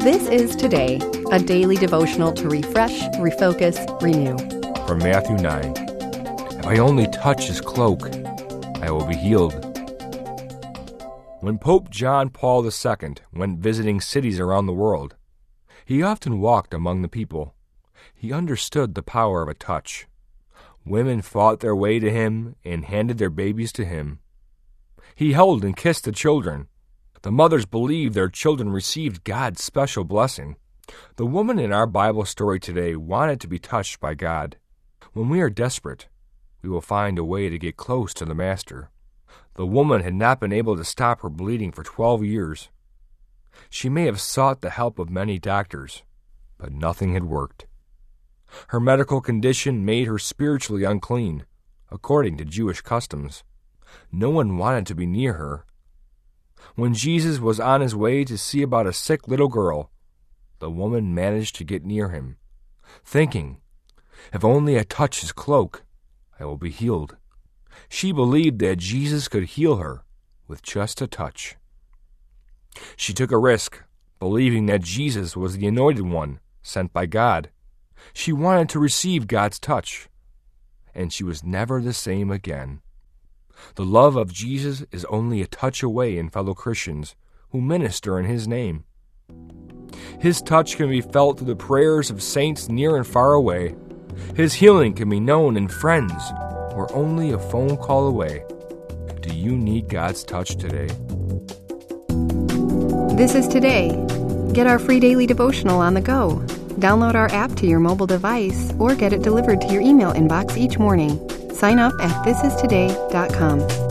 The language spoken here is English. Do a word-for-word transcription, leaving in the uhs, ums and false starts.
This is Today, a daily devotional to refresh, refocus, renew. From Matthew nine. If I only touch his cloak, I will be healed. When Pope John Paul the Second went visiting cities around the world, he often walked among the people. He understood the power of a touch. Women fought their way to him and handed their babies to him. He held and kissed the children. The mothers believed their children received God's special blessing. The woman in our Bible story today wanted to be touched by God. When we are desperate, we will find a way to get close to the Master. The woman had not been able to stop her bleeding for twelve years. She may have sought the help of many doctors, but nothing had worked. Her medical condition made her spiritually unclean, according to Jewish customs. No one wanted to be near her. When Jesus was on his way to see about a sick little girl, the woman managed to get near him, thinking, if only I touch his cloak, I will be healed. She believed that Jesus could heal her with just a touch. She took a risk, believing that Jesus was the anointed one sent by God. She wanted to receive God's touch, and she was never the same again. The love of Jesus is only a touch away in fellow Christians who minister in his name. His touch can be felt through the prayers of saints near and far away. His healing can be known in friends who are only a phone call away. Do you need God's touch today? This is Today. Get our free daily devotional on the go. Download our app to your mobile device or get it delivered to your email inbox each morning. Sign up at this is today dot com.